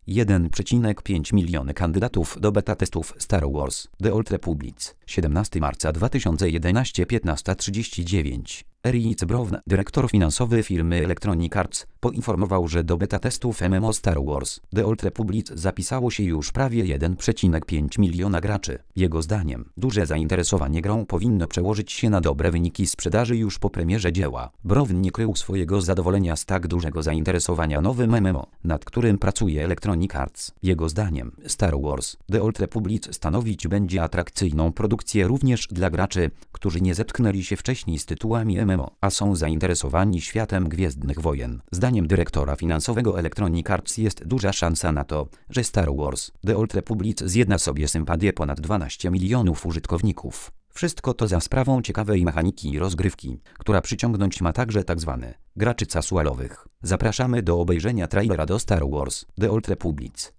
1,5 miliony kandydatów do beta testów Star Wars The Old Republic. 17 marca 2011, 15:39. Eric Brown, dyrektor finansowy firmy Electronic Arts, poinformował, że do beta testów MMO Star Wars The Old Republic zapisało się już prawie 1,5 miliona graczy. Jego zdaniem, duże zainteresowanie grą powinno przełożyć się na dobre wyniki sprzedaży już po premierze dzieła. Brown nie krył swojego zadowolenia z tak dużego zainteresowania nowym MMO, nad którym pracuje Electronic Arts. Jego zdaniem, Star Wars The Old Republic stanowić będzie atrakcyjną produkcję również dla graczy, którzy nie zetknęli się wcześniej z tytułami MMO, a są zainteresowani światem Gwiezdnych Wojen. Zdaniem dyrektora finansowego Electronic Arts jest duża szansa na to, że Star Wars The Old Republic zjedna sobie sympatię ponad 12 milionów użytkowników. Wszystko to za sprawą ciekawej mechaniki i rozgrywki, która przyciągnąć ma także tzw. graczy casualowych. Zapraszamy do obejrzenia trailera do Star Wars The Old Republic.